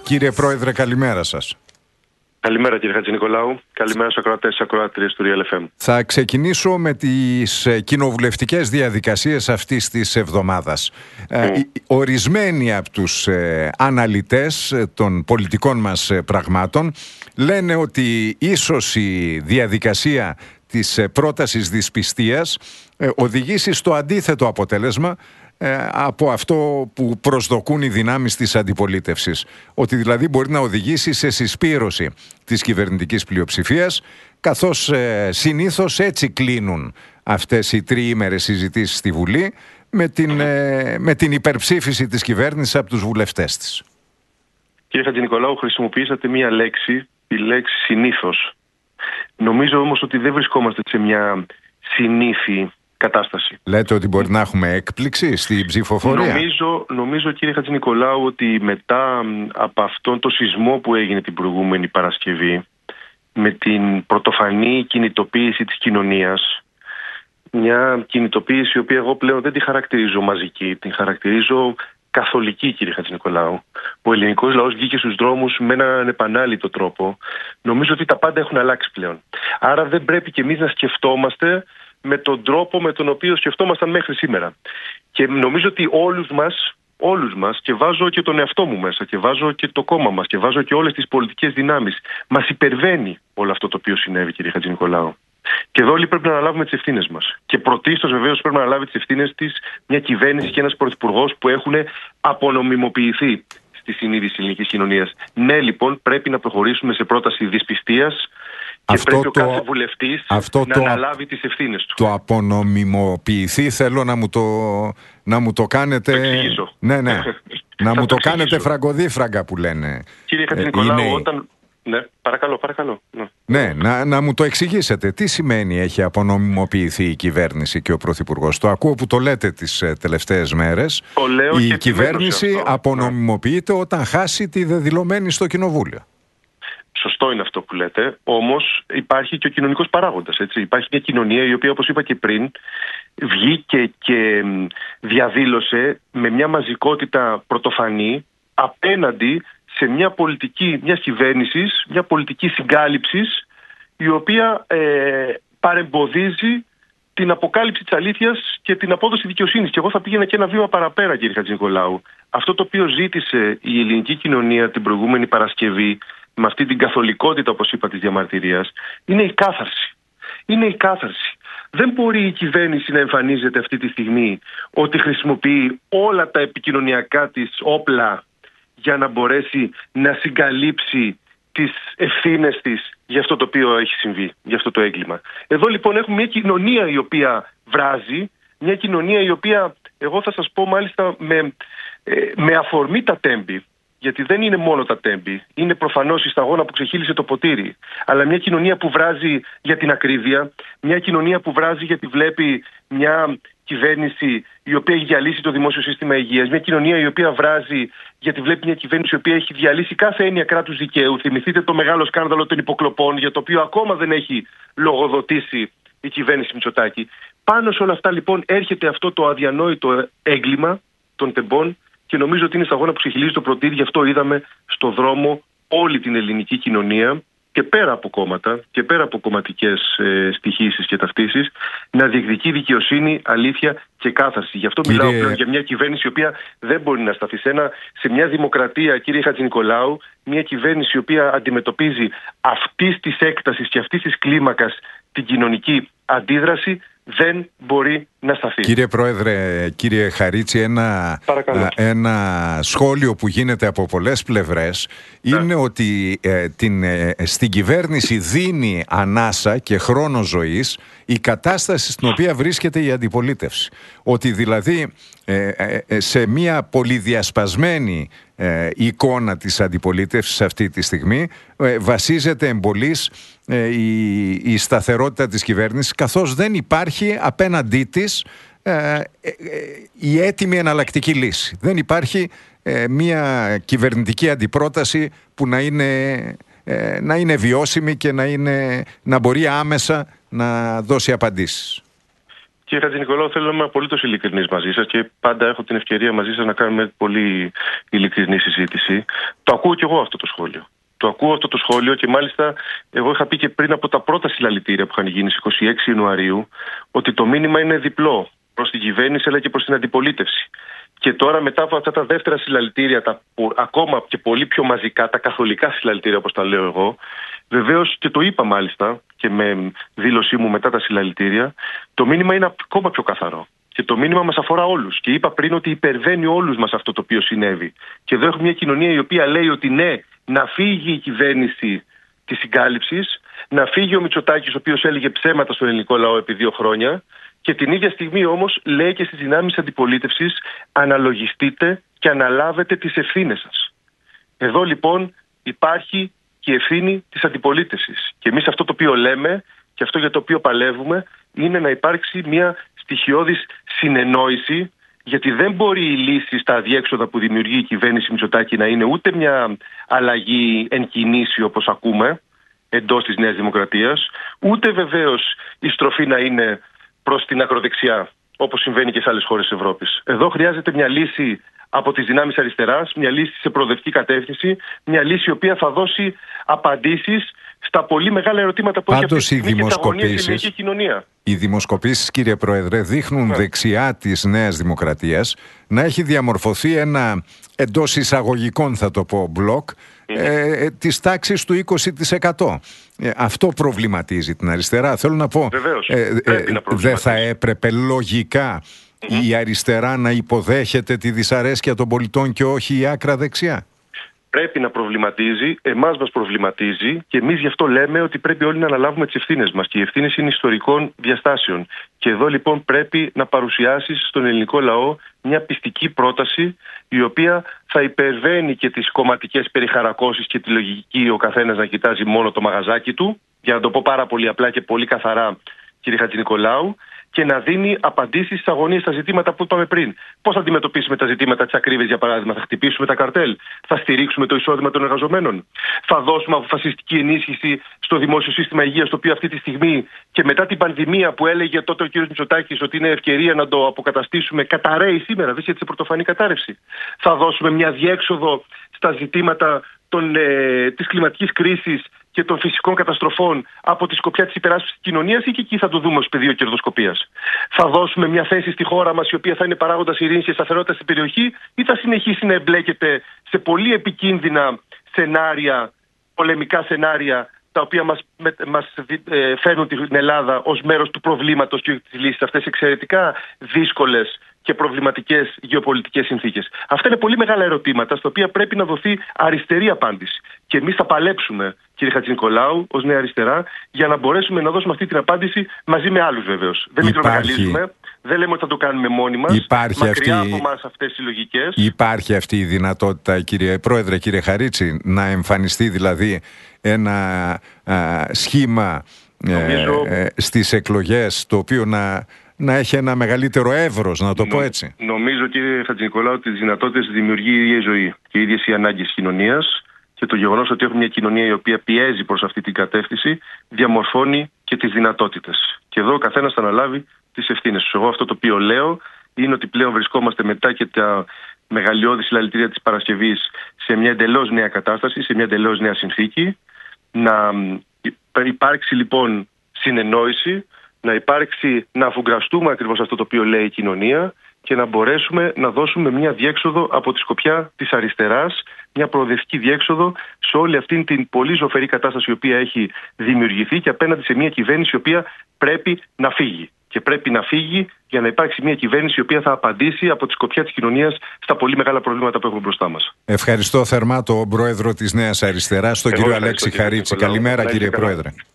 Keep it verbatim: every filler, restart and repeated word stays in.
Κύριε Πρόεδρε, καλημέρα σας. Καλημέρα κύριε Χατζηνικολάου. Καλημέρα στους ακροατές και ακροάτριες του Real εφ εμ. Θα ξεκινήσω με τις κοινοβουλευτικές διαδικασίες αυτής της εβδομάδας. Mm. Ε, ορισμένοι από τους ε, αναλυτές των πολιτικών μας πραγμάτων λένε ότι ίσως η διαδικασία της πρότασης δυσπιστίας ε, οδηγήσει στο αντίθετο αποτέλεσμα Ε, από αυτό που προσδοκούν οι δυνάμεις της αντιπολίτευσης. Ότι δηλαδή μπορεί να οδηγήσει σε συσπήρωση της κυβερνητικής πλειοψηφίας, καθώς ε, συνήθως έτσι κλείνουν αυτές οι τριήμερες συζητήσεις στη Βουλή με την, ε, με την υπερψήφιση της κυβέρνησης από τους βουλευτές της. Κύριε Χατζηνικολάου, χρησιμοποιήσατε μία λέξη, τη λέξη συνήθως. Νομίζω όμως ότι δεν βρισκόμαστε σε μια συνήθη κατάσταση. Λέτε ότι μπορεί να έχουμε έκπληξη στη ψηφοφορία. Νομίζω, νομίζω κύριε Χατζηνικολάου, ότι μετά από αυτόν το σεισμό που έγινε την προηγούμενη Παρασκευή, με την πρωτοφανή κινητοποίηση της κοινωνίας, μια κινητοποίηση η οποία εγώ πλέον δεν τη χαρακτηρίζω μαζική, την χαρακτηρίζω καθολική, κύριε Χατζηνικολάου. Ο ελληνικός λαός βγήκε στους δρόμους με έναν επανάληπτο τρόπο. Νομίζω ότι τα πάντα έχουν αλλάξει πλέον. Άρα δεν πρέπει και εμείς να σκεφτόμαστε με τον τρόπο με τον οποίο σκεφτόμασταν μέχρι σήμερα. Και νομίζω ότι όλους μας, όλους μας, και βάζω και τον εαυτό μου μέσα, και βάζω και το κόμμα μας, και βάζω και όλες τις πολιτικές δυνάμεις, μας υπερβαίνει όλο αυτό το οποίο συνέβη, κύριε Χατζηνικολάου. Και εδώ όλοι πρέπει να αναλάβουμε τις ευθύνες μας. Και πρωτίστως βεβαίως πρέπει να αναλάβει τις ευθύνες της μια κυβέρνηση και ένας πρωθυπουργός που έχουν απονομιμοποιηθεί στη συνείδηση της ελληνικής κοινωνίας. Ναι, λοιπόν, πρέπει να προχωρήσουμε σε πρόταση δυσπιστίας. Και αυτό πρέπει το, ο κάθε βουλευτής αυτό να το, αναλάβει τις ευθύνες του. Το απονομιμοποιηθεί θέλω να μου το, να μου το κάνετε... Το εξηγήσω. Ναι, ναι. να μου το, το κάνετε φραγκοδίφραγκα που λένε. Κύριε Χατζηνικολάου, ε, όταν... Ναι, παρακαλώ, παρακαλώ. Ναι, ναι να, να μου το εξηγήσετε. Τι σημαίνει έχει απονομιμοποιηθεί η κυβέρνηση και ο Πρωθυπουργός? Το ακούω που το λέτε τις ε, τελευταίες μέρες. Η κυβέρνηση απονομιμοποιείται ναι. όταν χάσει τη δεδηλωμένη στο Κοινοβούλιο. Σωστό είναι αυτό που λέτε, όμως υπάρχει και ο κοινωνικός παράγοντας. Έτσι. Υπάρχει μια κοινωνία η οποία, όπως είπα και πριν, βγήκε και διαδήλωσε με μια μαζικότητα πρωτοφανή απέναντι σε μια πολιτική μιας κυβέρνησης, μια πολιτική συγκάλυψης, η οποία ε, παρεμποδίζει την αποκάλυψη της αλήθειας και την απόδοση δικαιοσύνης. Και εγώ θα πήγαινα και ένα βήμα παραπέρα, κύριε Χατζηνικολάου. Αυτό το οποίο ζήτησε η ελληνική κοινωνία την προηγούμενη Παρασκευή, με αυτή την καθολικότητα, όπως είπα, της διαμαρτυρίας, είναι η κάθαρση. Είναι η κάθαρση. Δεν μπορεί η κυβέρνηση να εμφανίζεται αυτή τη στιγμή ότι χρησιμοποιεί όλα τα επικοινωνιακά της όπλα για να μπορέσει να συγκαλύψει τις ευθύνες της για αυτό το οποίο έχει συμβεί, για αυτό το έγκλημα. Εδώ λοιπόν έχουμε μια κοινωνία η οποία βράζει, μια κοινωνία η οποία, εγώ θα σας πω μάλιστα με, με αφορμή τα τέμπη, γιατί δεν είναι μόνο τα τέμπη, είναι προφανώς η σταγόνα που ξεχύλισε το ποτήρι, αλλά μια κοινωνία που βράζει για την ακρίβεια, μια κοινωνία που βράζει γιατί βλέπει μια κυβέρνηση η οποία έχει διαλύσει το δημόσιο σύστημα υγείας, μια κοινωνία η οποία βράζει γιατί βλέπει μια κυβέρνηση η οποία έχει διαλύσει κάθε έννοια κράτους δικαίου. Θυμηθείτε το μεγάλο σκάνδαλο των υποκλοπών, για το οποίο ακόμα δεν έχει λογοδοτήσει η κυβέρνηση Μητσοτάκη. Πάνω σε όλα αυτά λοιπόν έρχεται αυτό το αδιανόητο έγκλημα των τεμπών. Και νομίζω ότι είναι σταγόνα που ξεχυλίζει το ποτήρι, γι' αυτό είδαμε στο δρόμο όλη την ελληνική κοινωνία και πέρα από κόμματα και πέρα από κομματικές ε, στοιχήσεις και ταυτίσεις να διεκδικεί δικαιοσύνη, αλήθεια και κάθαρση. Γι' αυτό κύριε... μιλάω πλέον για μια κυβέρνηση η οποία δεν μπορεί να σταθεί σε, ένα, σε μια δημοκρατία, κύριε Χατζηνικολάου, μια κυβέρνηση η οποία αντιμετωπίζει αυτής της έκτασης και αυτής της κλίμακας την κοινωνική αντίδραση. Δεν μπορεί να σταθεί. Κύριε Πρόεδρε, κύριε Χαρίτση, ένα, ένα σχόλιο που γίνεται από πολλές πλευρές είναι ναι. ότι ε, την, ε, στην κυβέρνηση δίνει ανάσα και χρόνο ζωής η κατάσταση στην οποία βρίσκεται η αντιπολίτευση. Ότι δηλαδή ε, ε, σε μια πολυδιασπασμένη ε, εικόνα της αντιπολίτευσης αυτή τη στιγμή ε, βασίζεται εμπολής ε, η, η σταθερότητα της κυβέρνησης, καθώς δεν υπάρχει απέναντί της ε, ε, ε, η έτοιμη εναλλακτική λύση. Δεν υπάρχει ε, μια κυβερνητική αντιπρόταση που να είναι, ε, να είναι βιώσιμη και να, είναι, να μπορεί άμεσα να δώσει απαντήσεις. Κύριε Χατζηνικολάου, θέλω να είμαι απολύτως ειλικρινής μαζί σας και πάντα έχω την ευκαιρία μαζί σας να κάνουμε πολύ ειλικρινή συζήτηση. Το ακούω κι εγώ αυτό το σχόλιο. Το ακούω αυτό το σχόλιο και μάλιστα εγώ είχα πει και πριν από τα πρώτα συλλαλητήρια που είχαν γίνει στις είκοσι έξι Ιανουαρίου ότι το μήνυμα είναι διπλό προς την κυβέρνηση αλλά και προς την αντιπολίτευση. Και τώρα μετά από αυτά τα δεύτερα συλλαλητήρια, τα που, ακόμα και πολύ πιο μαζικά, τα καθολικά συλλαλητήρια όπως τα λέω εγώ, βεβαίως και το είπα μάλιστα και με δήλωσή μου μετά τα συλλαλητήρια, το μήνυμα είναι ακόμα πιο καθαρό. Και το μήνυμα μας αφορά όλους. Και είπα πριν ότι υπερβαίνει όλους μας αυτό το οποίο συνέβη. Και εδώ έχουμε μια κοινωνία η οποία λέει ότι ναι, να φύγει η κυβέρνηση της συγκάλυψης, να φύγει ο Μητσοτάκης, ο οποίος έλεγε ψέματα στον ελληνικό λαό επί δύο χρόνια. Και την ίδια στιγμή όμως λέει και στις δυνάμεις αντιπολίτευσης, αναλογιστείτε και αναλάβετε τις ευθύνες σας. Εδώ λοιπόν υπάρχει και η ευθύνη της αντιπολίτευσης. Και εμείς αυτό το οποίο λέμε και αυτό για το οποίο παλεύουμε είναι να υπάρξει μια στοιχειώδης συνεννόηση, γιατί δεν μπορεί η λύση στα αδιέξοδα που δημιουργεί η κυβέρνηση Μητσοτάκη να είναι ούτε μια αλλαγή εν κινήσει όπως ακούμε εντός της Νέας Δημοκρατίας, ούτε βεβαίως η στροφή να είναι προς την ακροδεξιά όπως συμβαίνει και σε άλλες χώρες της Ευρώπης. Εδώ χρειάζεται μια λύση από τις δυνάμεις αριστεράς, μια λύση σε προοδευτική κατεύθυνση, μια λύση η οποία θα δώσει απαντήσεις στα πολύ μεγάλα ερωτήματα που Πάντως, έχει αυτή τη στιγμή και τα αγωνία στην ελληνική κοινωνία. Οι δημοσκοπήσεις, κύριε Πρόεδρε, δείχνουν yeah. δεξιά της Νέας Δημοκρατίας να έχει διαμορφωθεί ένα εντός εισαγωγικών, θα το πω, μπλοκ mm-hmm. ε, της τάξης του είκοσι τοις εκατό. Ε, αυτό προβληματίζει την αριστερά. Θέλω να πω, Βεβαίως, ε, ε, δεν θα έπρεπε λογικά mm-hmm. η αριστερά να υποδέχεται τη δυσαρέσκεια των πολιτών και όχι η άκρα δεξιά? Πρέπει να προβληματίζει, εμάς μας προβληματίζει και εμείς γι' αυτό λέμε ότι πρέπει όλοι να αναλάβουμε τις ευθύνες μας και οι ευθύνες είναι ιστορικών διαστάσεων. Και εδώ λοιπόν πρέπει να παρουσιάσεις στον ελληνικό λαό μια πιστική πρόταση η οποία θα υπερβαίνει και τις κομματικές περιχαρακώσεις και τη λογική ο καθένας να κοιτάζει μόνο το μαγαζάκι του, για να το πω πάρα πολύ απλά και πολύ καθαρά, κύριε Χατζηνικολάου, και να δίνει απαντήσεις στις αγωνίες στα ζητήματα που είπαμε πριν. Πώς θα αντιμετωπίσουμε τα ζητήματα της ακρίβειας, για παράδειγμα? Θα χτυπήσουμε τα καρτέλ? Θα στηρίξουμε το εισόδημα των εργαζομένων? Θα δώσουμε αποφασιστική ενίσχυση στο δημόσιο σύστημα υγείας, το οποίο αυτή τη στιγμή και μετά την πανδημία που έλεγε τότε ο κ. Μητσοτάκης ότι είναι ευκαιρία να το αποκαταστήσουμε, καταραίει σήμερα, βρίσκεται σε πρωτοφανή κατάρρευση? Θα δώσουμε μια διέξοδο στα ζητήματα των, ε, της κλιματικής κρίσης και των φυσικών καταστροφών από τη σκοπιά της υπεράσπισης της κοινωνίας, ή και εκεί θα το δούμε ως πεδίο κερδοσκοπίας? Θα δώσουμε μια θέση στη χώρα μας η οποία θα είναι παράγοντας ειρήνης και σταθερότητας στην περιοχή, ή θα συνεχίσει να εμπλέκεται σε πολύ επικίνδυνα σενάρια, πολεμικά σενάρια, τα οποία μας, με, μας ε, φέρνουν την Ελλάδα ως μέρος του προβλήματος και της λύσης, αυτές εξαιρετικά δύσκολες και προβληματικές γεωπολιτικές συνθήκες? Αυτά είναι πολύ μεγάλα ερωτήματα στα οποία πρέπει να δοθεί αριστερή απάντηση. Και εμείς θα παλέψουμε, κύριε Χατζηνικολάου, ως Νέα Αριστερά, για να μπορέσουμε να δώσουμε αυτή την απάντηση μαζί με άλλους βεβαίως. Δεν μικρομεγαλίζουμε, δεν λέμε ότι θα το κάνουμε μόνοι μας. Υπάρχει μακριά αυτή... από μας αυτές οι λογικές. Υπάρχει αυτή η δυνατότητα, κύριε Πρόεδρε, κύριε Χαρίτση, να εμφανιστεί δηλαδή ένα α, σχήμα Νομίζω... ε, ε, στις εκλογές, το οποίο να... να έχει ένα μεγαλύτερο εύρος, να το Νο, πω έτσι? Νομίζω, κύριε Χατζηνικολάου, ότι τις δυνατότητες δημιουργεί η ίδια η ζωή και οι ίδιες οι ανάγκες της κοινωνίας, και το γεγονός ότι έχουμε μια κοινωνία η οποία πιέζει προς αυτή την κατεύθυνση διαμορφώνει και τις δυνατότητες. Και εδώ ο καθένας θα αναλάβει τις ευθύνες του. Εγώ αυτό το οποίο λέω είναι ότι πλέον βρισκόμαστε μετά και τα μεγαλειώδη συλλαλητήρια της Παρασκευής σε μια εντελώς νέα κατάσταση, σε μια εντελώς νέα συνθήκη. Να υπάρξει λοιπόν συνεννόηση, να υπάρξει, να αφουγκραστούμε ακριβώς αυτό το οποίο λέει η κοινωνία και να μπορέσουμε να δώσουμε μια διέξοδο από τη σκοπιά της αριστεράς, μια προοδευτική διέξοδο σε όλη αυτή την πολύ ζωφερή κατάσταση η οποία έχει δημιουργηθεί και απέναντι σε μια κυβέρνηση η οποία πρέπει να φύγει. Και πρέπει να φύγει για να υπάρξει μια κυβέρνηση η οποία θα απαντήσει από τη σκοπιά της κοινωνίας στα πολύ μεγάλα προβλήματα που έχουμε μπροστά μας. Ευχαριστώ θερμά τον Πρόεδρο της Νέας Αριστεράς, τον κύριο Αλέξη Χαρίτση. Καλημέρα, κύριε Πρόεδρε.